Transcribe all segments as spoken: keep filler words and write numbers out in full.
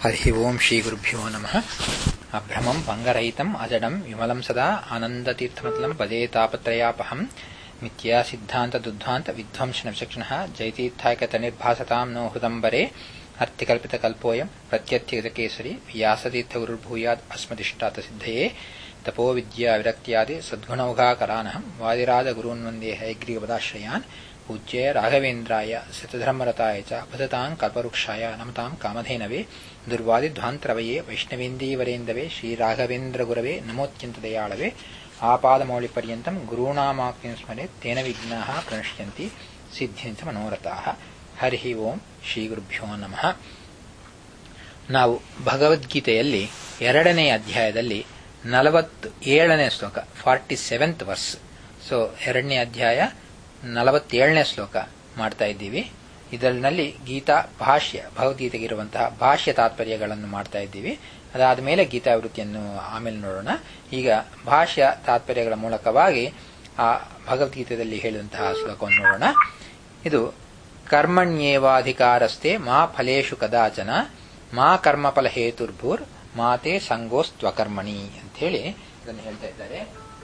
ಹರಿ ಓಂ ಶ್ರೀ ಗುರುಭ್ಯೋ ನಮಃ. ಅಭ್ರಮಂ ಭಂಗರಹಿತಂ ಅಜಡಂ ವಿಮಲಂ ಸದಾ ಆನಂದತೀರ್ಥಮತಲಂ ಪದೇ ತಾಪತ್ರಯಾಪಹಂ ಮಿಥ್ಯಾ ಸಿದ್ಧಾಂತ ದುಧ್ವಾಂತ ವಿಧ್ವಂಸನ ವಿಚಕ್ಷಣಃ ಜೈತೀರ್ಥಾಯಕ ನಿರ್ಭಾಸತಾಂ ನೋ ಹೃದಂಬರೆ ಅರ್ಥಿಕಲ್ಪಿತಕಲ್ಪೋಯಂ ಪ್ರತ್ಯರ್ಥಿಗತಕೇಸರಿ ವ್ಯಾಸತೀರ್ಥ ಗುರುರ್ಭೂಯಾದ್ ಅಸ್ಮದಿಷ್ಟಾತ ಸಿದ್ಧಯೇ ತಪೋ ವಿದ್ಯಾ ವಿರಕ್ತ್ಯಾದಿ ಸದ್ಗುಣೌಘಾಕರಾನಹಂ ವಾದಿರಾಜ ಗುರೂನ್ ವಂದೇ ಹಯಗ್ರೀವಪದಾಶ್ರಯಾನ್ ಪೂಜ್ಯ ರಾಘವೇಂದ್ರಾಯ ಶತಧರ್ಮರತಾಯ ಚ ಭಜತಾಂ ಕಲ್ಪವೃಕ್ಷಾಯ ನಮತಾಂ ಕಾಮಧೇನವೇ ದುರ್ವಾದಿಧ್ವಾಂತರವಯೇ ವೈಷ್ಣವೇಂದೀವರೇಂದವೇ ಶ್ರೀರಾಘವೇಂದ್ರ ಗುರವೇ ನಮೋತ್ಯಂತ ದಯಾಳವೇ ಆಪಾದಮೌಳಿಪರ್ಯಂತಂ ಗುರುಣಾಮಾಕ್ತಿಂ ಸ್ಮರೇತ್ ತೇನ ವಿಘ್ನಾಃ ಪ್ರಣಶ್ಯಂತಿ ಸಿದ್ಧ್ಯಂಚ ಮನೋರಥಾಃ. ಹರಿ ಓಂ ಶ್ರೀ ಗುರುಭ್ಯೋ ನಮಃ. ನಾವು ಭಗವದ್ಗೀತೆಯಲ್ಲಿ ಎರಡನೇ ಅಧ್ಯಾಯದಲ್ಲಿ ನಲವತ್ತು ಏಳನೇ ಶ್ಲೋಕ ಫಾರ್ಟಿ ಸೆವೆಂತ್ ವರ್ಸ್, ಸೊ ಎರಡನೇ ಅಧ್ಯಾಯ ನಲವತ್ತೇಳನೇ ಶ್ಲೋಕ ಮಾಡ್ತಾ ಇದ್ದೀವಿ. ಇದರಲ್ಲಿ ಗೀತಾ ಭಾಷ್ಯ, ಭಗವದ್ಗೀತೆಗಿರುವಂತಹ ಭಾಷ್ಯ ತಾತ್ಪರ್ಯಗಳನ್ನು ಮಾಡ್ತಾ ಇದ್ದೀವಿ. ಅದಾದ ಮೇಲೆ ಗೀತಾವೃತ್ತಿಯನ್ನು ಆಮೇಲೆ ನೋಡೋಣ. ಈಗ ಭಾಷ್ಯ ತಾತ್ಪರ್ಯಗಳ ಮೂಲಕವಾಗಿ ಆ ಭಗವದ್ಗೀತೆಯಲ್ಲಿ ಹೇಳಿದಂತಹ ಶ್ಲೋಕವನ್ನು ನೋಡೋಣ. ಇದು ಕರ್ಮಣ್ಯೇವಾಧಿಕಾರಸ್ತೆ ಮಾ ಫಲೇಶು ಕದಾಚನ ಮಾ ಕರ್ಮಫಲ ಹೇತುರ್ಭೂರ್ ಮಾತೆ ಸಂಗೋಸ್ತ್ವಕರ್ಮಣಿ ಅಂತ ಹೇಳಿ ಇದನ್ನು ಹೇಳ್ತಾ ಇದ್ದಾರೆ.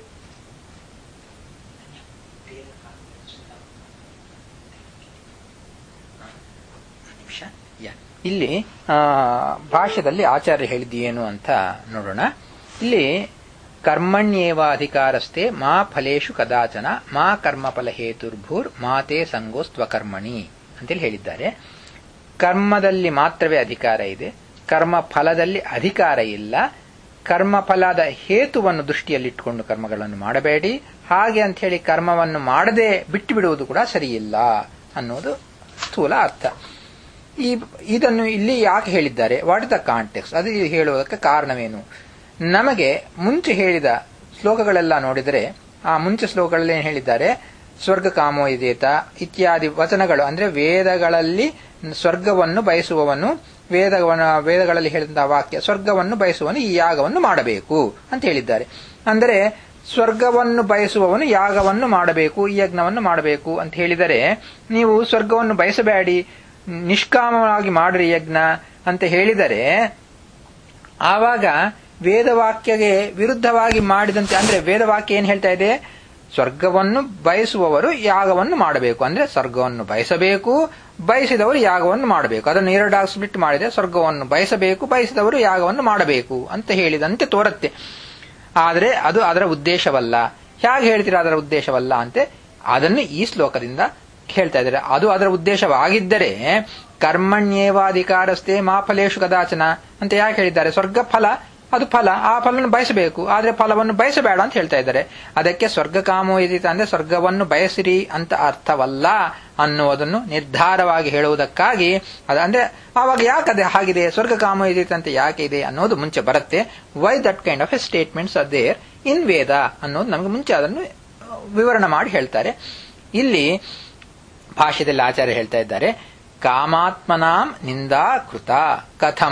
ಇಲ್ಲಿ ಭಾಷ್ಯದಲ್ಲಿ ಆಚಾರ್ಯ ಹೇಳಿದ್ದೇನು ಅಂತ ನೋಡೋಣ. ಇಲ್ಲಿ ಕರ್ಮಣ್ಯೇವಾಧಿಕಾರಸ್ತೆ ಮಾ ಫಲೇಶು ಕದಾಚನ ಮಾ ಕರ್ಮಫಲ ಹೇತುರ್ಭೂರ್ ಮಾತೆ ಸಂಗೋಸ್ತ್ವಕರ್ಮಣಿ ಅಂತೇಳಿ ಹೇಳಿದ್ದಾರೆ. ಕರ್ಮದಲ್ಲಿ ಮಾತ್ರವೇ ಅಧಿಕಾರ ಇದೆ, ಕರ್ಮ ಫಲದಲ್ಲಿ ಅಧಿಕಾರ ಇಲ್ಲ. ಕರ್ಮಫಲದ ಹೇತುವನ್ನು ದೃಷ್ಟಿಯಲ್ಲಿಟ್ಟುಕೊಂಡು ಕರ್ಮಗಳನ್ನು ಮಾಡಬೇಡಿ, ಹಾಗೆ ಅಂತ ಹೇಳಿ ಕರ್ಮವನ್ನು ಮಾಡದೆ ಬಿಟ್ಟು ಬಿಡುವುದು ಕೂಡ ಸರಿಯಿಲ್ಲ ಅನ್ನೋದು ಸ್ಥೂಲ ಅರ್ಥ. ಈ ಇದನ್ನು ಇಲ್ಲಿ ಯಾಕೆ ಹೇಳಿದ್ದಾರೆ, ವಾಟ್ ಇಸ್ ದ ಕಾಂಟೆಕ್ಸ್ಟ್, ಅದು ಹೇಳುವುದಕ್ಕೆ ಕಾರಣವೇನು? ನಮಗೆ ಮುಂಚೆ ಹೇಳಿದ ಶ್ಲೋಕಗಳೆಲ್ಲ ನೋಡಿದರೆ ಆ ಮುಂಚೆ ಶ್ಲೋಕಗಳಲ್ಲಿ ಏನು ಹೇಳಿದ್ದಾರೆ, ಸ್ವರ್ಗ ಕಾಮೋ ಇದೇತ ಇತ್ಯಾದಿ ವಚನಗಳು, ಅಂದ್ರೆ ವೇದಗಳಲ್ಲಿ ಸ್ವರ್ಗವನ್ನು ಬಯಸುವವನು, ವೇದ ವೇದಗಳಲ್ಲಿ ಹೇಳಿದಂತಹ ವಾಕ್ಯ ಸ್ವರ್ಗವನ್ನು ಬಯಸುವವನು ಈ ಯಾಗವನ್ನು ಮಾಡಬೇಕು ಅಂತ ಹೇಳಿದ್ದಾರೆ. ಅಂದರೆ ಸ್ವರ್ಗವನ್ನು ಬಯಸುವವನು ಯಾಗವನ್ನು ಮಾಡಬೇಕು, ಈ ಯಜ್ಞವನ್ನು ಮಾಡಬೇಕು ಅಂತ ಹೇಳಿದರೆ, ನೀವು ಸ್ವರ್ಗವನ್ನು ಬಯಸಬೇಡಿ, ನಿಷ್ಕಾಮವಾಗಿ ಮಾಡ್ರಿ ಯಜ್ಞ ಅಂತ ಹೇಳಿದರೆ ಆವಾಗ ವೇದವಾಕ್ಯಗೆ ವಿರುದ್ಧವಾಗಿ ಮಾಡಿದಂತೆ, ಅಂದ್ರೆ ವೇದವಾಕ್ಯ ಏನ್ ಹೇಳ್ತಾ ಇದೆ, ಸ್ವರ್ಗವನ್ನು ಬಯಸುವವರು ಯಾಗವನ್ನು ಮಾಡಬೇಕು, ಅಂದ್ರೆ ಸ್ವರ್ಗವನ್ನು ಬಯಸಬೇಕು, ಬಯಸಿದವರು ಯಾಗವನ್ನು ಮಾಡಬೇಕು. ಅದನ್ನು ಎರಡಾಗಿ ಸ್ಪ್ಲಿಟ್ ಮಾಡಿದೆ, ಸ್ವರ್ಗವನ್ನು ಬಯಸಬೇಕು, ಬಯಸಿದವರು ಯಾಗವನ್ನು ಮಾಡಬೇಕು ಅಂತ ಹೇಳಿದಂತೆ ತೋರುತ್ತೆ. ಆದರೆ ಅದು ಅದರ ಉದ್ದೇಶವಲ್ಲ. ಹೇಗೆ ಹೇಳ್ತೀರಾ ಅದರ ಉದ್ದೇಶವಲ್ಲ ಅಂತೆ, ಅದನ್ನು ಈ ಶ್ಲೋಕದಿಂದ ಹೇಳ್ತಾ ಇದ್ದಾರೆ. ಅದು ಅದರ ಉದ್ದೇಶವಾಗಿದ್ದರೆ ಕರ್ಮಣ್ಯೇವಾಧಿಕಾರಸ್ತೆ ಮಾ ಫಲೇಶು ಕದಾಚನ ಅಂತ ಯಾಕೆ ಹೇಳಿದ್ದಾರೆ? ಸ್ವರ್ಗ ಫಲ, ಅದು ಫಲ, ಆ ಫಲವನ್ನು ಬಯಸಬೇಕು, ಆದ್ರೆ ಫಲವನ್ನು ಬಯಸಬೇಡ ಅಂತ ಹೇಳ್ತಾ ಇದ್ದಾರೆ. ಅದಕ್ಕೆ ಸ್ವರ್ಗ ಕಾಮೋ ಇದೀತ ಅಂದ್ರೆ ಸ್ವರ್ಗವನ್ನು ಬಯಸಿರಿ ಅಂತ ಅರ್ಥವಲ್ಲ ಅನ್ನುವುದನ್ನು ನಿರ್ಧಾರವಾಗಿ ಹೇಳುವುದಕ್ಕಾಗಿ ಅದ ಅಂದ್ರೆ ಆವಾಗ ಯಾಕದೆ ಹಾಗಿದೆ, ಸ್ವರ್ಗ ಕಾಮೋ ಇದೀತ ಅಂತ ಯಾಕೆ ಇದೆ ಅನ್ನೋದು ಮುಂಚೆ ಬರುತ್ತೆ. Why that kind of a statements are there in Veda ಅನ್ನೋದು ನಮಗೆ ಮುಂಚೆ ಅದನ್ನು ವಿವರಣೆ ಮಾಡಿ ಹೇಳ್ತಾರೆ. ಇಲ್ಲಿ ಭಾಷ್ಯದಲ್ಲಿ ಆಚಾರ್ಯ ಹೇಳ್ತಾ ಇದ್ದಾರೆ, ಕಾಮಾತ್ಮನಾಂ ನಿಂದಾ ಕೃತ ಕಥಂ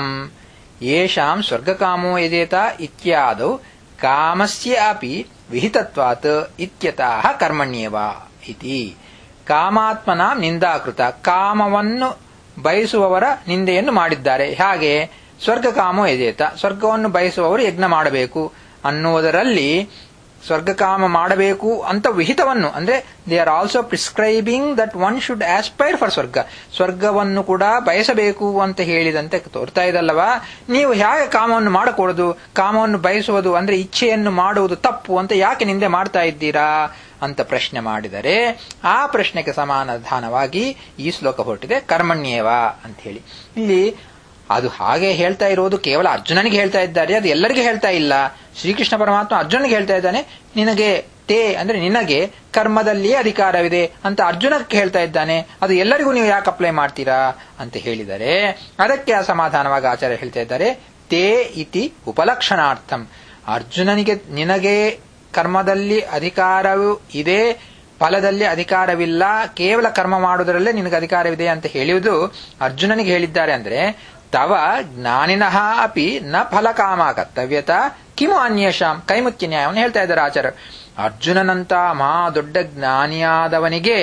ಯೇಷಾಂ ಸ್ವರ್ಗಕಾಮೋ ಯಜೇತ ಇತ್ಯಾದೌ ಕಾಮಸ್ಯ ಅಪಿ ವಿಹಿತತ್ವಾತ್ ಇತ್ಯತಃ ಕರ್ಮಣ್ಯೇವ ಇತಿ. ಕಾಮಾತ್ಮನಾಂ ನಿಂದಾಕೃತ, ಕಾಮವನ್ನು ಬಯಸುವವರ ನಿಂದೆಯನ್ನು ಮಾಡಿದ್ದಾರೆ. ಹಾಗೆ ಸ್ವರ್ಗಕಾಮೋ ಯಜೇತ, ಸ್ವರ್ಗವನ್ನು ಬಯಸುವವರು ಯಜ್ಞ ಮಾಡಬೇಕು ಅನ್ನುವುದರಲ್ಲಿ ಸ್ವರ್ಗಕಾಮ ಮಾಡಬೇಕು ಅಂತ ವಿಹಿತವನ್ನು, ಅಂದ್ರೆ they are also prescribing that one should aspire for swarga, ಸ್ವರ್ಗವನ್ನು ಕೂಡ ಬಯಸಬೇಕು ಅಂತ ಹೇಳಿದಂತೆ ತೋರ್ತಾ ಇದಲ್ಲವಾ. ನೀವು ಹೇಗೆ ಕಾಮವನ್ನು ಮಾಡಕೂಡದು, ಕಾಮವನ್ನು ಬಯಸುವುದು ಅಂದ್ರೆ ಇಚ್ಛೆಯನ್ನು ಮಾಡುವುದು ತಪ್ಪು ಅಂತ ಯಾಕೆ ನಿಂದೆ ಮಾಡ್ತಾ ಇದ್ದೀರಾ ಅಂತ ಪ್ರಶ್ನೆ ಮಾಡಿದರೆ, ಆ ಪ್ರಶ್ನೆಗೆ ಸಮಾಧಾನವಾಗಿ ಈ ಶ್ಲೋಕ ಹೊರಟಿದೆ, ಕರ್ಮಣ್ಯೇವ ಅಂತ ಹೇಳಿ. ಇಲ್ಲಿ ಅದು ಹಾಗೆ ಹೇಳ್ತಾ ಇರೋದು ಕೇವಲ ಅರ್ಜುನನಿಗೆ ಹೇಳ್ತಾ ಇದ್ದಾರೆ, ಅದು ಎಲ್ಲರಿಗೂ ಹೇಳ್ತಾ ಇಲ್ಲ. ಶ್ರೀಕೃಷ್ಣ ಪರಮಾತ್ಮ ಅರ್ಜುನನಿಗೆ ಹೇಳ್ತಾ ಇದ್ದಾನೆ, ನಿನಗೆ ತೇ ಅಂದ್ರೆ ನಿನಗೆ ಕರ್ಮದಲ್ಲಿಯೇ ಅಧಿಕಾರವಿದೆ ಅಂತ ಅರ್ಜುನಕ್ಕೆ ಹೇಳ್ತಾ ಇದ್ದಾನೆ, ಅದು ಎಲ್ಲರಿಗೂ ನೀವು ಯಾಕೆ ಅಪ್ಲೈ ಮಾಡ್ತೀರಾ ಅಂತ ಹೇಳಿದರೆ ಅದಕ್ಕೆ ಅಸಮಾಧಾನವಾಗಿ ಆಚಾರ್ಯ ಹೇಳ್ತಾ ಇದ್ದಾರೆ, ತೇ ಇತಿ ಉಪಲಕ್ಷಣಾರ್ಥಂ. ಅರ್ಜುನನಿಗೆ ನಿನಗೆ ಕರ್ಮದಲ್ಲಿ ಅಧಿಕಾರವೂ ಇದೆ, ಫಲದಲ್ಲಿ ಅಧಿಕಾರವಿಲ್ಲ, ಕೇವಲ ಕರ್ಮ ಮಾಡುವುದರಲ್ಲೇ ನಿನಗೆ ಅಧಿಕಾರವಿದೆ ಅಂತ ಹೇಳುವುದು ಅರ್ಜುನನಿಗೆ ಹೇಳಿದ್ದಾರೆ. ಅಂದ್ರೆ ತವ ಜ್ಞಾನಿನಃ ಅಪಿ ನ ಫಲಕಾಮ ಕರ್ತವ್ಯತ ಕಿಮು ಅನ್ಯೇಷಾಂ ಕೈಮುತ್ಯ ನ್ಯಾಯವನ್ನು ಹೇಳ್ತಾ ಇದ್ದಾರೆ ಆಚಾರ್ಯ. ಅರ್ಜುನನಂತ ಮಹಾ ದೊಡ್ಡ ಜ್ಞಾನಿಯಾದವನಿಗೆ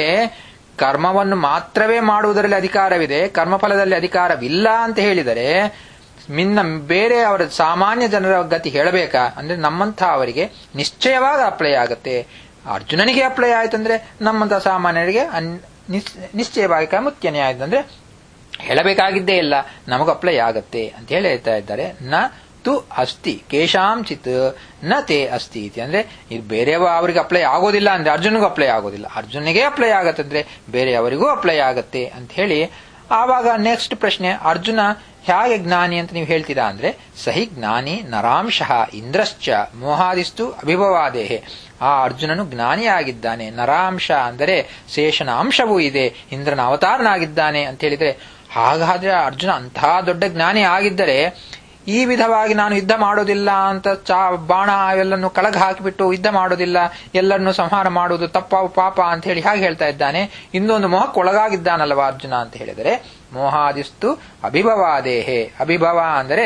ಕರ್ಮವನ್ನು ಮಾತ್ರವೇ ಮಾಡುವುದರಲ್ಲಿ ಅಧಿಕಾರವಿದೆ, ಕರ್ಮಫಲದಲ್ಲಿ ಅಧಿಕಾರವಿಲ್ಲ ಅಂತ ಹೇಳಿದರೆ ಮಿನ್ನ ಬೇರೆ ಅವರ ಸಾಮಾನ್ಯ ಜನರ ಗತಿ ಹೇಳಬೇಕಾ ಅಂದ್ರೆ ನಮ್ಮಂಥ ಅವರಿಗೆ ನಿಶ್ಚಯವಾಗಿ ಅಪ್ಲೈ ಆಗುತ್ತೆ. ಅರ್ಜುನನಿಗೆ ಅಪ್ಲೈ ಆಯ್ತಂದ್ರೆ ನಮ್ಮಂಥ ಸಾಮಾನ್ಯರಿಗೆ ನಿಶ್ಚಯವಾಗಿ ಮುಖ್ಯನೇ ಆಯ್ತು ಅಂದ್ರೆ ಹೇಳಬೇಕಾಗಿದ್ದೇ ಇಲ್ಲ, ನಮಗೂ ಅಪ್ಲೈ ಆಗತ್ತೆ ಅಂತ ಹೇಳಿ ಹೇಳ್ತಾ ಇದ್ದಾರೆ. ನ ತು ಅಸ್ತಿ ಕೇಶಾಂಚಿತ್ ನ ತೇ ಅಸ್ತಿ ಇತಿ ಅಂದ್ರೆ ಇದು ಬೇರೆಯವ ಅವರಿಗೆ ಅಪ್ಲೈ ಆಗೋದಿಲ್ಲ ಅಂದ್ರೆ ಅರ್ಜುನಿಗೂ ಅಪ್ಲೈ ಆಗೋದಿಲ್ಲ, ಅರ್ಜುನಿಗೆ ಅಪ್ಲೈ ಆಗತ್ತಂದ್ರೆ ಬೇರೆಯವರಿಗೂ ಅಪ್ಲೈ ಆಗತ್ತೆ ಅಂತ ಹೇಳಿ. ಆವಾಗ ನೆಕ್ಸ್ಟ್ ಪ್ರಶ್ನೆ, ಅರ್ಜುನ ಹೇಗೆ ಜ್ಞಾನಿ ಅಂತ ನೀವು ಹೇಳ್ತೀರಾ ಅಂದ್ರೆ ಸಹಿ ಜ್ಞಾನಿ ನರಾಂಶಃ ಇಂದ್ರಶ್ಚ ಮೋಹಾದಿಸ್ತು ಅಭಿಭವಾದೇಹೆ. ಆ ಅರ್ಜುನನು ಜ್ಞಾನಿಯಾಗಿದ್ದಾನೆ, ನರಾಂಶ ಅಂದರೆ ಶೇಷನ ಅಂಶವೂ ಇದೆ, ಇಂದ್ರನ ಅವತಾರನಾಗಿದ್ದಾನೆ ಅಂತ ಹೇಳಿದ್ರೆ ಹಾಗಾದ್ರೆ ಅರ್ಜುನ ಅಂಥ ದೊಡ್ಡ ಜ್ಞಾನಿ ಆಗಿದ್ದರೆ ಈ ವಿಧವಾಗಿ ನಾನು ಯುದ್ಧ ಮಾಡೋದಿಲ್ಲ ಅಂತ ಚಾ ಬಾಣ ಅವೆಲ್ಲನ್ನು ಕಳಗ ಹಾಕಿಬಿಟ್ಟು ಯುದ್ಧ ಮಾಡೋದಿಲ್ಲ, ಎಲ್ಲರನ್ನು ಸಂಹಾರ ಮಾಡುವುದು ತಪ್ಪ ಪಾಪ ಅಂತ ಹೇಳಿ ಹಾಗೆ ಹೇಳ್ತಾ ಇದ್ದಾನೆ. ಇನ್ನೊಂದು ಮೋಹಕ್ಕೆ ಒಳಗಾಗಿದ್ದಾನಲ್ವ ಅರ್ಜುನ ಅಂತ ಹೇಳಿದರೆ ಮೋಹಾದಿಸ್ತು ಅಭಿಭವಾದೇಹೆ. ಅಭಿಭವ ಅಂದರೆ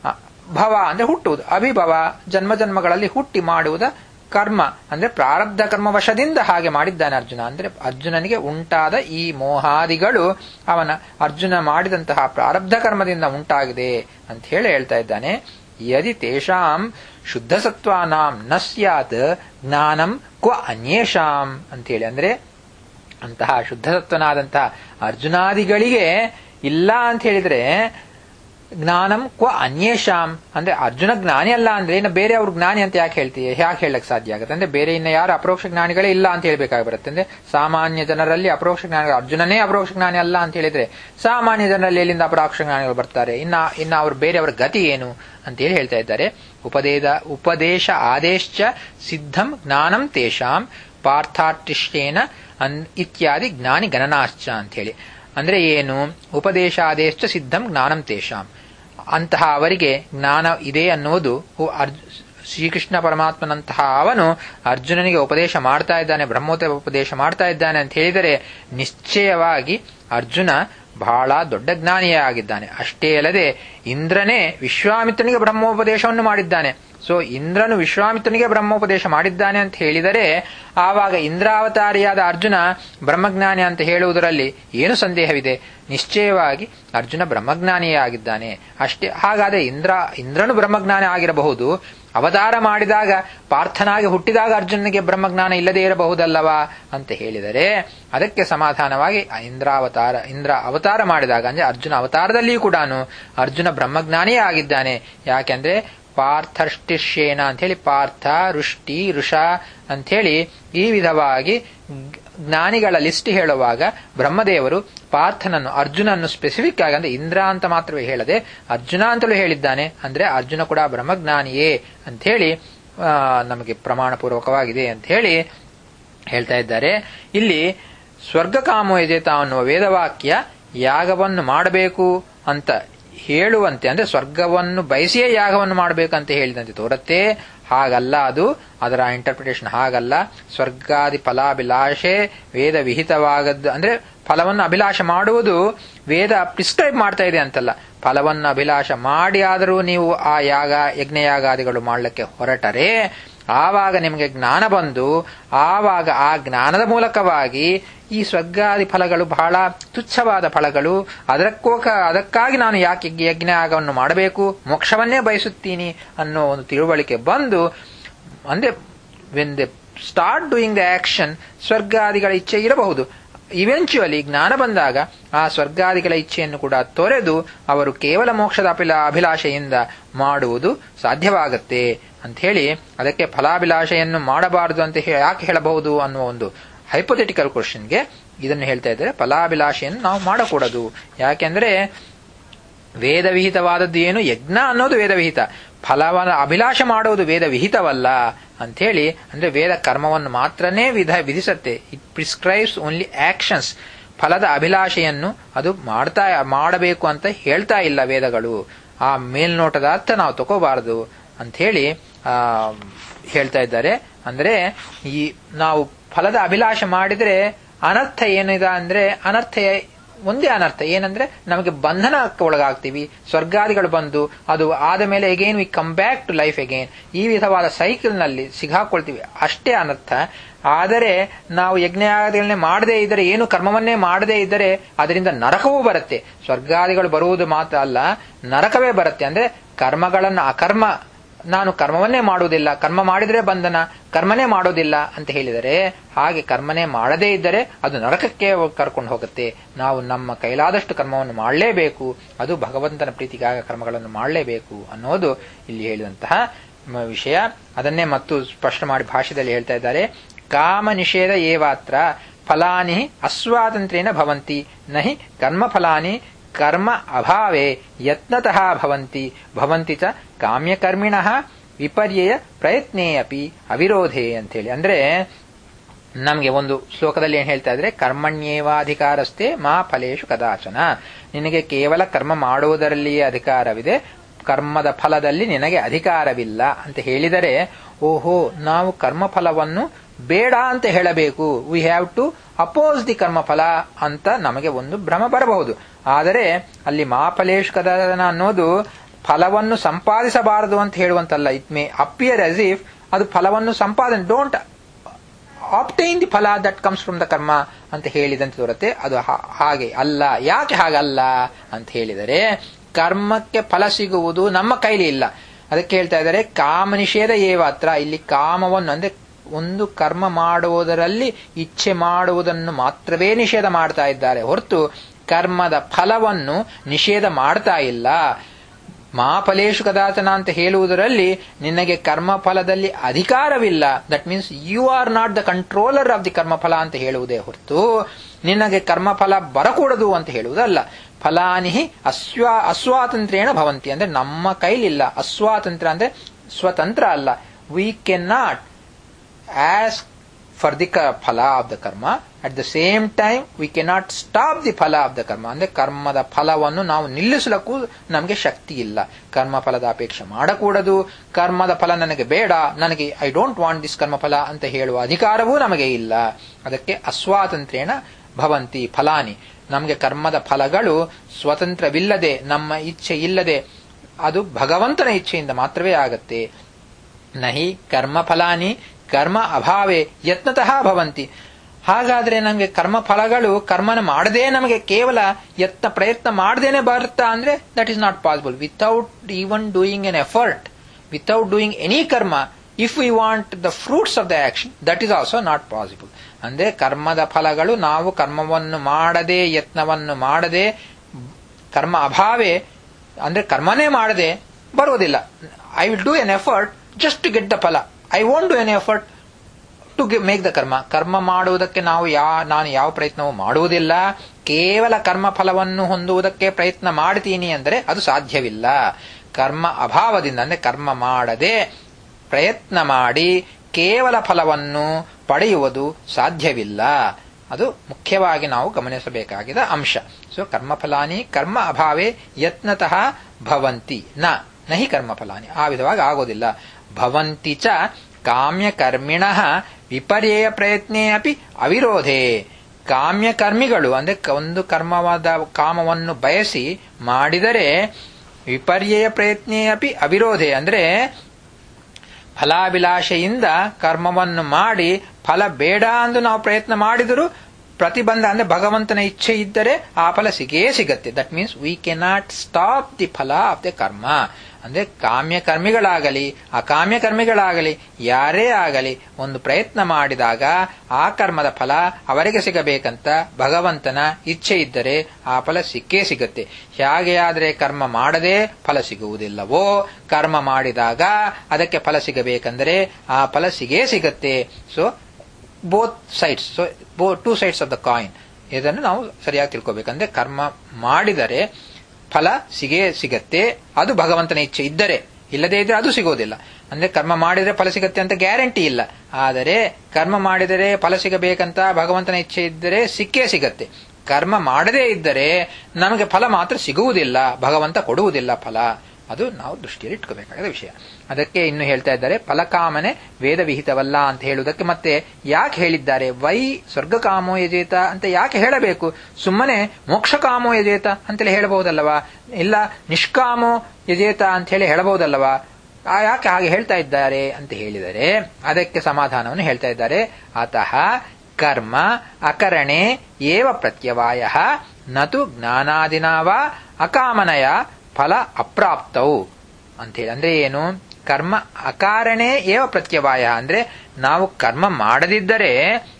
ಭವ ಅಂದ್ರೆ ಹುಟ್ಟುವುದು, ಅಭಿಭವ ಜನ್ಮ ಜನ್ಮಗಳಲ್ಲಿ ಹುಟ್ಟಿ ಮಾಡುವುದ ಕರ್ಮ ಅಂದ್ರೆ ಪ್ರಾರಬ್ಧ ಕರ್ಮ ವಶದಿಂದ ಹಾಗೆ ಮಾಡಿದ್ದಾನೆ ಅರ್ಜುನ. ಅಂದ್ರೆ ಅರ್ಜುನನಿಗೆ ಉಂಟಾದ ಈ ಮೋಹಾದಿಗಳು ಅವನ ಅರ್ಜುನ ಮಾಡಿದಂತಹ ಪ್ರಾರಬ್ಧ ಕರ್ಮದಿಂದ ಉಂಟಾಗಿದೆ ಅಂತ ಹೇಳಿ ಹೇಳ್ತಾ ಇದ್ದಾನೆ. ಯದಿ ತೇಷಾಂ ಶುದ್ಧ ಸತ್ವಾನಾಂ ನ ಸ್ಯಾತ್ ಜ್ಞಾನಂ ಕ್ವ ಅನ್ಯೇಷಾಂ ಅಂತೇಳಿ ಅಂದ್ರೆ ಅಂತಹ ಶುದ್ಧ ಸತ್ವನಾದಂತಹ ಅರ್ಜುನಾದಿಗಳಿಗೆ ಇಲ್ಲ ಅಂತ ಹೇಳಿದ್ರೆ ಜ್ಞಾನಂ ಕ್ವ ಅನ್ಯೇಷಾಂ ಅಂದ್ರೆ ಅರ್ಜುನ ಜ್ಞಾನಿ ಅಲ್ಲ ಅಂದ್ರೆ ಇನ್ನು ಬೇರೆ ಅವ್ರ ಜ್ಞಾನಿ ಅಂತ ಯಾಕೆ ಹೇಳ್ತೀಯ, ಯಾಕೆ ಹೇಳಕ್ ಸಾಧ್ಯ ಆಗುತ್ತೆ ಅಂದ್ರೆ ಬೇರೆ ಇನ್ನು ಯಾರು ಅಪರೋಕ್ಷ ಜ್ಞಾನಿಗಳೇ ಇಲ್ಲ ಅಂತ ಹೇಳ್ಬೇಕಾಗಿ ಬರುತ್ತೆ. ಅಂದ್ರೆ ಸಾಮಾನ್ಯ ಜನರಲ್ಲಿ ಅಪರೋಕ್ಷ ಜ್ಞಾನಿಗಳು, ಅರ್ಜುನನೇ ಅಪರೋಕ್ಷ ಜ್ಞಾನಿ ಅಲ್ಲ ಅಂತ ಹೇಳಿದ್ರೆ ಸಾಮಾನ್ಯ ಜನರಲ್ಲಿ ಎಲ್ಲಿಂದ ಅಪರೋಕ್ಷ ಜ್ಞಾನಿಗಳು ಬರ್ತಾರೆ, ಇನ್ನ ಇನ್ನ ಅವ್ರು ಬೇರೆಯವರ ಗತಿ ಏನು ಅಂತ ಹೇಳಿ ಹೇಳ್ತಾ ಇದ್ದಾರೆ. ಉಪದೇಶ ಉಪದೇಶ ಆದೇಶ್ಚ ಸಿದ್ಧಂ ಜ್ಞಾನಂ ತೇಷಾಂ ಪಾರ್ಥಾರ್ಟಿಷ್ಠೇನ ಅನ್ ಇತ್ಯಾದಿ ಜ್ಞಾನಿ ಗಣನಾಶ್ಚ ಅಂತ ಹೇಳಿ. ಅಂದ್ರೆ ಏನು, ಉಪದೇಶ ಆದೇಶ್ಚ ಸಿದ್ಧಂ ಜ್ಞಾನಂ ತೇಷಾಂ, ಅಂತಹ ಅವರಿಗೆ ಜ್ಞಾನ ಇದೆ ಅನ್ನುವುದು ಶ್ರೀಕೃಷ್ಣ ಪರಮಾತ್ಮನಂತಹ ಅವನು ಅರ್ಜುನನಿಗೆ ಉಪದೇಶ ಮಾಡ್ತಾ ಇದ್ದಾನೆ, ಬ್ರಹ್ಮೋತ್ತರ ಉಪದೇಶ ಮಾಡ್ತಾ ಇದ್ದಾನೆ ಅಂತ ಹೇಳಿದರೆ ನಿಶ್ಚಯವಾಗಿ ಅರ್ಜುನ ಬಹಳ ದೊಡ್ಡ ಜ್ಞಾನಿಯೇ ಆಗಿದ್ದಾನೆ. ಅಷ್ಟೇ ಅಲ್ಲದೆ ಇಂದ್ರನೇ ವಿಶ್ವಾಮಿತ್ರನಿಗೆ ಬ್ರಹ್ಮೋಪದೇಶವನ್ನು ಮಾಡಿದ್ದಾನೆ. ಸೊ ಇಂದ್ರನು ವಿಶ್ವಾಮಿತ್ರನಿಗೆ ಬ್ರಹ್ಮೋಪದೇಶ ಮಾಡಿದ್ದಾನೆ ಅಂತ ಹೇಳಿದರೆ ಆವಾಗ ಇಂದ್ರಾವತಾರಿಯಾದ ಅರ್ಜುನ ಬ್ರಹ್ಮಜ್ಞಾನಿ ಅಂತ ಹೇಳುವುದರಲ್ಲಿ ಏನು ಸಂದೇಹವಿದೆ? ನಿಶ್ಚಯವಾಗಿ ಅರ್ಜುನ ಬ್ರಹ್ಮಜ್ಞಾನಿಯೇ ಆಗಿದ್ದಾನೆ. ಅಷ್ಟೇ ಹಾಗಾದರೆ ಇಂದ್ರ ಇಂದ್ರನು ಬ್ರಹ್ಮಜ್ಞಾನಿ ಆಗಿರಬಹುದು, ಅವತಾರ ಮಾಡಿದಾಗ ಪಾರ್ಥನಾಗಿ ಹುಟ್ಟಿದಾಗ ಅರ್ಜುನನಿಗೆ ಬ್ರಹ್ಮಜ್ಞಾನ ಇಲ್ಲದೇ ಇರಬಹುದಲ್ಲವಾ ಅಂತ ಹೇಳಿದರೆ ಅದಕ್ಕೆ ಸಮಾಧಾನವಾಗಿ ಇಂದ್ರಾವತಾರ ಇಂದ್ರ ಅವತಾರ ಮಾಡಿದಾಗ ಅಂದ್ರೆ ಅರ್ಜುನ ಅವತಾರದಲ್ಲಿಯೂ ಕೂಡ ಅರ್ಜುನ ಬ್ರಹ್ಮಜ್ಞಾನಿಯೇ ಆಗಿದ್ದಾನೆ. ಯಾಕೆಂದ್ರೆ ಪಾರ್ಥರ್ಷ್ಟಿಷ್ಯೇನ ಅಂತ ಹೇಳಿ ಪಾರ್ಥ ಋಷ್ಟಿ ಋಷ ಅಂಥೇಳಿ ಈ ವಿಧವಾಗಿ ಜ್ಞಾನಿಗಳ ಲಿಸ್ಟ್ ಹೇಳುವಾಗ ಬ್ರಹ್ಮದೇವರು ಪಾರ್ಥನನ್ನು ಅರ್ಜುನನ್ನು ಸ್ಪೆಸಿಫಿಕ್ ಆಗಿ ಅಂದ್ರೆ ಇಂದ್ರ ಅಂತ ಮಾತ್ರವೇ ಹೇಳದೆ ಅರ್ಜುನ ಅಂತಲೂ ಹೇಳಿದ್ದಾನೆ. ಅಂದ್ರೆ ಅರ್ಜುನ ಕೂಡ ಬ್ರಹ್ಮಜ್ಞಾನಿಯೇ ಅಂತ ಹೇಳಿ ನಮಗೆ ಪ್ರಮಾಣ ಪೂರ್ವಕವಾಗಿದೆ ಅಂತ ಹೇಳಿ ಹೇಳ್ತಾ ಇದ್ದಾರೆ. ಇಲ್ಲಿ ಸ್ವರ್ಗಕಾಮೋ ಯಜೇತ ಅನ್ನುವ ವೇದವಾಕ್ಯ ಯಾಗವನ್ನು ಮಾಡಬೇಕು ಅಂತ ಹೇಳುವಂತೆ ಅಂದ್ರೆ ಸ್ವರ್ಗವನ್ನು ಬಯಸಿಯೇ ಯಾಗವನ್ನು ಮಾಡಬೇಕಂತ ಹೇಳಿದಂತೆ ತೋರತ್ತೆ. ಹಾಗಲ್ಲ, ಅದು ಅದರ ಇಂಟರ್ಪ್ರಿಟೇಷನ್ ಹಾಗಲ್ಲ. ಸ್ವರ್ಗಾದಿ ಫಲಾಭಿಲಾಷೆ ವೇದ ವಿಹಿತವಾಗದ್ದು ಅಂದ್ರೆ ಫಲವನ್ನು ಅಭಿಲಾಷ ಮಾಡುವುದು ವೇದ ಪ್ರಿಸ್ಕ್ರೈಬ್ ಮಾಡ್ತಾ ಇದೆ ಅಂತಲ್ಲ. ಫಲವನ್ನು ಅಭಿಲಾಷ ಮಾಡಿ ಆದರೂ ನೀವು ಆ ಯಾಗ ಯಜ್ಞಯಾಗಾದಿಗಳು ಮಾಡಲಿಕ್ಕೆ ಹೊರಟರೆ ಆವಾಗ ನಿಮಗೆ ಜ್ಞಾನ ಬಂದು ಆವಾಗ ಆ ಜ್ಞಾನದ ಮೂಲಕವಾಗಿ ಈ ಸ್ವರ್ಗಾದಿ ಫಲಗಳು ಬಹಳ ತುಚ್ಛವಾದ ಫಲಗಳು, ಅದಕ್ಕೋಕ ಅದಕ್ಕಾಗಿ ನಾನು ಯಾಕೆ ಯಜ್ಞಯಾಗವನ್ನು ಮಾಡಬೇಕು, ಮೋಕ್ಷವನ್ನೇ ಬಯಸುತ್ತೀನಿ ಅನ್ನೋ ಒಂದು ತಿಳುವಳಿಕೆ ಬಂದು ಅಂದ್ರೆ when they start doing the action ಸ್ವರ್ಗಾದಿಗಳ ಇಚ್ಛೆ ಇರಬಹುದು. ಇವೆಂಚುಯಲಿ ಜ್ಞಾನ ಬಂದಾಗ ಆ ಸ್ವರ್ಗಾದಿಗಳ ಇಚ್ಛೆಯನ್ನು ಕೂಡ ತೊರೆದು ಅವರು ಕೇವಲ ಮೋಕ್ಷದ ಅಭಿಲಾ ಅಭಿಲಾಷೆಯಿಂದ ಮಾಡುವುದು ಸಾಧ್ಯವಾಗತ್ತೆ ಅಂತ ಹೇಳಿ ಅದಕ್ಕೆ ಫಲಾಭಿಲಾಷೆಯನ್ನು ಮಾಡಬಾರದು ಅಂತ ಯಾಕೆ ಹೇಳಬಹುದು ಅನ್ನುವ ಒಂದು ಹೈಪೋಥೆಟಿಕಲ್ ಕ್ವಶನ್ಗೆ ಇದನ್ನು ಹೇಳ್ತಾ ಇದ್ದಾರೆ. ಫಲಾಭಿಲಾಷೆಯನ್ನು ನಾವು ಮಾಡಕೂಡದು. ಯಾಕೆಂದ್ರೆ ವೇದವಿಹಿತವಾದದ್ದು ಏನು, ಯಜ್ಞ ಅನ್ನೋದು ವೇದವಿಹಿತ, ಫಲವನ್ನು ಅಭಿಲಾಷೆ ಮಾಡುವುದು ವೇದ ವಿಹಿತವಲ್ಲ ಅಂಥೇಳಿ ಅಂದ್ರೆ ವೇದ ಕರ್ಮವನ್ನು ಮಾತ್ರನೇ ವಿಧ ವಿಧಿಸತ್ತೆ. It prescribes only actions. ಫಲದ ಅಭಿಲಾಷೆಯನ್ನು ಅದು ಮಾಡ್ತಾ ಮಾಡಬೇಕು ಅಂತ ಹೇಳ್ತಾ ಇಲ್ಲ ವೇದಗಳು. ಆ ಮೇಲ್ನೋಟದ ಅರ್ಥ ನಾವು ತಗೋಬಾರದು ಅಂಥೇಳಿ ಆ ಹೇಳ್ತಾ ಇದ್ದಾರೆ. ಅಂದ್ರೆ ಈ ನಾವು ಫಲದ ಅಭಿಲಾಷೆ ಮಾಡಿದ್ರೆ ಅನರ್ಥ ಏನಿದೆ ಅಂದ್ರೆ ಅನರ್ಥ ಒಂದೇ ಅನರ್ಥ. ಏನಂದ್ರೆ ನಮಗೆ ಬಂಧನಕ್ಕೆ ಒಳಗಾಗ್ತೀವಿ, ಸ್ವರ್ಗಾದಿಗಳು ಬಂದು ಅದು ಆದ ಮೇಲೆ again we come back to life again, ಈ ವಿಧವಾದ ಸೈಕಲ್ ನಲ್ಲಿ ಸಿಗಾಕೊಳ್ತೀವಿ, ಅಷ್ಟೇ ಅನರ್ಥ. ಆದರೆ ನಾವು ಯಜ್ಞಾದಿಗಳನ್ನೇ ಮಾಡದೇ ಇದ್ದರೆ, ಏನು ಕರ್ಮವನ್ನೇ ಮಾಡದೇ ಇದ್ದರೆ ಅದರಿಂದ ನರಕವೂ ಬರುತ್ತೆ. ಸ್ವರ್ಗಾದಿಗಳು ಬರುವುದು ಮಾತ್ರ ಅಲ್ಲ, ನರಕವೇ ಬರುತ್ತೆ. ಅಂದ್ರೆ ಕರ್ಮಗಳನ್ನು ಅಕರ್ಮ, ನಾನು ಕರ್ಮವನ್ನೇ ಮಾಡುವುದಿಲ್ಲ, ಕರ್ಮ ಮಾಡಿದ್ರೆ ಬಂಧನ, ಕರ್ಮನೇ ಮಾಡೋದಿಲ್ಲ ಅಂತ ಹೇಳಿದರೆ, ಹಾಗೆ ಕರ್ಮನೇ ಮಾಡದೇ ಇದ್ದರೆ ಅದು ನರಕಕ್ಕೆ ಕರ್ಕೊಂಡು ಹೋಗುತ್ತೆ. ನಾವು ನಮ್ಮ ಕೈಲಾದಷ್ಟು ಕರ್ಮವನ್ನು ಮಾಡಲೇಬೇಕು, ಅದು ಭಗವಂತನ ಪ್ರೀತಿಗಾಗಿ ಕರ್ಮಗಳನ್ನು ಮಾಡಲೇಬೇಕು ಅನ್ನೋದು ಇಲ್ಲಿ ಹೇಳಿದಂತಹ ವಿಷಯ. ಅದನ್ನೇ ಮತ್ತು ಸ್ಪಷ್ಟ ಮಾಡಿ ಭಾಷ್ಯದಲ್ಲಿ ಹೇಳ್ತಾ ಇದ್ದಾರೆ. ಕಾಮ ನಿಷೇಧ ಏವಾತ್ರ ಫಲಾನಿ ಅಸ್ವಾತಂತ್ರ್ಯೇನ ಭವಂತಿ ನಹಿ ಕರ್ಮ ಫಲಾನಿ ಕರ್ಮ ಅಭಾವೇ ಯತ್ನತಃ ಭವಂತಿ ಭವಂತಿ ಚ ಕಾಮ್ಯಕರ್ಮಿಣಃ ವಿಪರ್ಯಯ ಪ್ರಯತ್ನೇ ಅಪಿ ಅವಿರೋಧೇ ಅಂತೇಳಿ. ಅಂದ್ರೆ ನಮಗೆ ಒಂದು ಶ್ಲೋಕದಲ್ಲಿ ಏನ್ ಹೇಳ್ತಾ ಇದ್ರೆ, ಕರ್ಮಣ್ಯೇವಾಧಿಕಾರಸ್ಥೆ ಮಾ ಫಲೇಶು ಕದಾಚನ, ನಿನಗೆ ಕೇವಲ ಕರ್ಮ ಮಾಡುವುದರಲ್ಲಿಯೇ ಅಧಿಕಾರವಿದೆ, ಕರ್ಮದ ಫಲದಲ್ಲಿ ನಿನಗೆ ಅಧಿಕಾರವಿಲ್ಲ ಅಂತ ಹೇಳಿದರೆ, ಓಹೋ ನಾವು ಕರ್ಮಫಲವನ್ನು ಬೇಡ ಅಂತ ಹೇಳಬೇಕು, we have to oppose the karmaphala ಅಂತ ನಮಗೆ ಒಂದು ಭ್ರಮ ಬರಬಹುದು. ಆದರೆ ಅಲ್ಲಿ ಮಾಫಲೇಶು ಕದಾಚನ ಅನ್ನೋದು ಫಲವನ್ನು ಸಂಪಾದಿಸಬಾರದು ಅಂತ ಹೇಳುವಂತಲ್ಲ. It may appear as if ಅದು ಫಲವನ್ನು ಸಂಪಾದನೆ, don't obtain the phala that comes from the karma ಅಂತ ಹೇಳಿದಂತೆ ತೋರುತ್ತೆ. ಅದು ಹಾಗೆ ಅಲ್ಲ. ಯಾಕೆ ಹಾಗಲ್ಲ ಅಂತ ಹೇಳಿದರೆ, ಕರ್ಮಕ್ಕೆ ಫಲ ಸಿಗುವುದು ನಮ್ಮ ಕೈಲಿ ಇಲ್ಲ. ಅದಕ್ಕೆ ಹೇಳ್ತಾ ಇದ್ದಾರೆ ಕಾಮ ನಿಷೇಧ ಏವಾತ್ರ. ಇಲ್ಲಿ ಕಾಮವನ್ನು ಅಂದ್ರೆ ಒಂದು ಕರ್ಮ ಮಾಡುವುದರಲ್ಲಿ ಇಚ್ಛೆ ಮಾಡುವುದನ್ನು ಮಾತ್ರವೇ ನಿಷೇಧ ಮಾಡ್ತಾ ಇದ್ದಾರೆ ಹೊರತು ಕರ್ಮದ ಫಲವನ್ನು ನಿಷೇಧ ಮಾಡ್ತಾ ಇಲ್ಲ. ಮಾಫಲೇಶು ಕದಾಚನ ಅಂತ ಹೇಳುವುದರಲ್ಲಿ ನಿನಗೆ ಕರ್ಮ ಫಲದಲ್ಲಿ ಅಧಿಕಾರವಿಲ್ಲ, that means you are not the controller of the karmaphala ಅಂತ ಹೇಳುವುದೇ ಹೊರತು ನಿನಗೆ ಕರ್ಮಫಲ ಬರಕೂಡದು ಅಂತ ಹೇಳುವುದಲ್ಲ. ಫಲಾನಿಹಿ ಅಸ್ವಾ ಅಸ್ವಾತಂತ್ರ್ಯೇಣ ಭವಂತಿ ಅಂದ್ರೆ ನಮ್ಮ ಕೈಲಿಲ್ಲ. ಅಸ್ವಾತಂತ್ರ್ಯ ಅಂದ್ರೆ ಸ್ವತಂತ್ರ ಅಲ್ಲ. We can not ask for the phala of the karma, at the same time we cannot stop the phala of the karma. ಅಂದ್ರೆ ಕರ್ಮದ ಫಲವನ್ನು ನಾವು ನಿಲ್ಲಿಸಲಕ್ಕೂ ನಮಗೆ ಶಕ್ತಿ ಇಲ್ಲ. ಕರ್ಮ ಫಲದ ಅಪೇಕ್ಷೆ ಮಾಡಕೂಡದು, ಕರ್ಮದ ಫಲ ನನಗೆ ಬೇಡ, ನನಗೆ I don't want this karmaphala ಅಂತ ಹೇಳುವ ಅಧಿಕಾರವೂ ನಮಗೆ ಇಲ್ಲ. ಅದಕ್ಕೆ ಅಸ್ವಾತಂತ್ರ್ಯೇಣ ಭವಂತಿ ಫಲಾನಿ. ನಮಗೆ ಕರ್ಮದ ಫಲಗಳು ಸ್ವತಂತ್ರವಿಲ್ಲದೆ, ನಮ್ಮ ಇಚ್ಛೆ ಇಲ್ಲದೆ, ಅದು ಭಗವಂತನ ಇಚ್ಛೆಯಿಂದ ಮಾತ್ರವೇ ಆಗತ್ತೆ. ನಹಿ ಕರ್ಮ ಫಲಾನಿ ಕರ್ಮ ಅಭಾವೇ ಯತ್ನತಃ ಭವಂತಿ. ಹಾಗಾದ್ರೆ ನಮಗೆ ಕರ್ಮ ಫಲಗಳು ಕರ್ಮನ ಮಾಡದೇ ನಮಗೆ ಕೇವಲ ಯತ್ನ ಪ್ರಯತ್ನ ಮಾಡದೇನೆ ಬರುತ್ತಾ ಅಂದ್ರೆ that is not possible. Without even doing an effort, without doing any karma, if we want the fruits of the action, that is also not possible. ಅಂದ್ರೆ ಕರ್ಮದ ಫಲಗಳು ನಾವು ಕರ್ಮವನ್ನು ಮಾಡದೆ, ಯತ್ನವನ್ನು ಮಾಡದೆ, ಕರ್ಮ ಅಭಾವೇ ಅಂದ್ರೆ ಕರ್ಮನೇ ಮಾಡದೆ ಬರುವುದಿಲ್ಲ. I will do an effort just to get the phala, I want do an effort to make the karma. ಕರ್ಮ ಮಾಡುವುದಕ್ಕೆ ನಾವು ಯಾ ನಾನು ಯಾವ ಪ್ರಯತ್ನವೂ ಮಾಡುವುದಿಲ್ಲ. ಕೇವಲ ಕರ್ಮ ಫಲವನ್ನು ಹೊಂದುವುದಕ್ಕೆ ಪ್ರಯತ್ನ ಮಾಡ್ತೀನಿ ಅಂದರೆ ಅದು ಸಾಧ್ಯವಿಲ್ಲ. ಕರ್ಮ ಅಭಾವದಿಂದ ಅಂದ್ರೆ ಕರ್ಮ ಮಾಡದೆ ಪ್ರಯತ್ನ ಮಾಡಿ ಕೇವಲ ಫಲವನ್ನು ಪಡೆಯುವುದು ಸಾಧ್ಯವಿಲ್ಲ. ಅದು ಮುಖ್ಯವಾಗಿ ನಾವು ಗಮನಿಸಬೇಕಾಗಿದ್ದ ಅಂಶ. ಸೊ ಕರ್ಮಫಲಾನಿ ಕರ್ಮ ಅಭಾವೇ ಯತ್ನತಃ ಭವಂತಿ ನ ನಹಿ ಕರ್ಮಫಲಾನಿ. ಆ ವಿಧವಾಗಿ ಆಗೋದಿಲ್ಲ. ಭವಂತಿ ಚ ಕಾಮ್ಯಕರ್ಮಿಣಃ ವಿಪರ್ಯಯ ಪ್ರಯತ್ನೇ ಅಪಿ ಅವಿರೋಧೇ. ಕಾಮ್ಯಕರ್ಮಿಗಳು ಅಂದ್ರೆ ಒಂದು ಕರ್ಮವಾದ ಕಾಮವನ್ನು ಬಯಸಿ ಮಾಡಿದರೆ ವಿಪರ್ಯಯ ಪ್ರಯತ್ನೇ ಅಪಿ ಅವಿರೋಧೇ ಅಂದ್ರೆ ಫಲಾಭಿಲಾಷೆಯಿಂದ ಕರ್ಮವನ್ನು ಮಾಡಿ ಫಲ ಬೇಡ ಎಂದು ನಾವು ಪ್ರಯತ್ನ ಮಾಡಿದರೂ ಪ್ರತಿಬಂಧ ಅಂದ್ರೆ ಭಗವಂತನ ಇಚ್ಛೆ ಇದ್ದರೆ ಆ ಫಲ ಸಿಗೇ ಸಿಗತ್ತೆ. That means we cannot stop the phala of the karma. ಅಂದ್ರೆ ಕಾಮ್ಯ ಕರ್ಮಿಗಳಾಗಲಿ ಅಕಾಮ್ಯ ಕರ್ಮಿಗಳಾಗಲಿ ಯಾರೇ ಆಗಲಿ ಒಂದು ಪ್ರಯತ್ನ ಮಾಡಿದಾಗ ಆ ಕರ್ಮದ ಫಲ ಅವರಿಗೆ ಸಿಗಬೇಕಂತ ಭಗವಂತನ ಇಚ್ಛೆ ಇದ್ದರೆ ಆ ಫಲ ಸಿಕ್ಕೇ ಸಿಗತ್ತೆ. ಹೇಗೆಯಾದರೆ ಕರ್ಮ ಮಾಡದೆ ಫಲ ಸಿಗುವುದಿಲ್ಲವೋ, ಕರ್ಮ ಮಾಡಿದಾಗ ಅದಕ್ಕೆ ಫಲ ಸಿಗಬೇಕಂದರೆ ಆ ಫಲ ಸಿಗೇ ಸಿಗತ್ತೆ. So both sides, so both two sides of the coin. ಇದನ್ನು ನಾವು ಸರಿಯಾಗಿ ತಿಳ್ಕೋಬೇಕಂದ್ರೆ ಕರ್ಮ ಮಾಡಿದರೆ ಫಲ ಸಿಗೇ ಸಿಗತ್ತೆ, ಅದು ಭಗವಂತನ ಇಚ್ಛೆ ಇದ್ದರೆ. ಇಲ್ಲದೇ ಇದ್ರೆ ಅದು ಸಿಗೋದಿಲ್ಲ. ಅಂದ್ರೆ ಕರ್ಮ ಮಾಡಿದರೆ ಫಲ ಸಿಗತ್ತೆ ಅಂತ ಗ್ಯಾರಂಟಿ ಇಲ್ಲ. ಆದರೆ ಕರ್ಮ ಮಾಡಿದರೆ ಫಲ ಸಿಗಬೇಕಂತ ಭಗವಂತನ ಇಚ್ಛೆ ಇದ್ದರೆ ಸಿಕ್ಕೇ ಸಿಗತ್ತೆ. ಕರ್ಮ ಮಾಡದೇ ಇದ್ದರೆ ನಮಗೆ ಫಲ ಮಾತ್ರ ಸಿಗುವುದಿಲ್ಲ, ಭಗವಂತ ಕೊಡುವುದಿಲ್ಲ ಫಲ. ಅದು ನಾವು ದೃಷ್ಟಿಯಲ್ಲಿ ಇಟ್ಕೋಬೇಕಾದ ವಿಷಯ. ಅದಕ್ಕೆ ಇನ್ನು ಹೇಳ್ತಾ ಇದ್ದಾರೆ ಫಲಕಾಮನೆ ವೇದ ವಿಹಿತವಲ್ಲ ಅಂತ ಹೇಳುವುದಕ್ಕೆ ಮತ್ತೆ ಯಾಕೆ ಹೇಳಿದ್ದಾರೆ? ವೈ ಸ್ವರ್ಗಕಾಮೋ ಯಜೇತ ಅಂತ ಯಾಕೆ ಹೇಳಬೇಕು? ಸುಮ್ಮನೆ ಮೋಕ್ಷಕಾಮೋ ಯಜೇತ ಅಂತೇಳಿ ಹೇಳಬಹುದಲ್ಲವಾ? ಇಲ್ಲ ನಿಷ್ಕಾಮೋ ಯಜೇತ ಅಂತ ಹೇಳಿ ಹೇಳಬಹುದಲ್ಲವಾ? ಯಾಕೆ ಹಾಗೆ ಹೇಳ್ತಾ ಇದ್ದಾರೆ ಅಂತ ಹೇಳಿದರೆ ಅದಕ್ಕೆ ಸಮಾಧಾನವನ್ನು ಹೇಳ್ತಾ ಇದ್ದಾರೆ. ಅತಃ ಕರ್ಮ ಅಕರಣೆ ಏವ ಪ್ರತ್ಯವಾಯ ನತು ಜ್ಞಾನಾದಿನಾವ ಅಕಾಮನಯ ಫಲ ಅಪ್ರಾಪ್ತೌ ಅಂತೇಳಿ. ಅಂದ್ರೆ ಏನು? ಕರ್ಮ ಅಕಾರಣೆ ಏವ ಪ್ರತ್ಯವಾಯ ಅಂದ್ರೆ ನಾವು ಕರ್ಮ ಮಾಡದಿದ್ದರೆ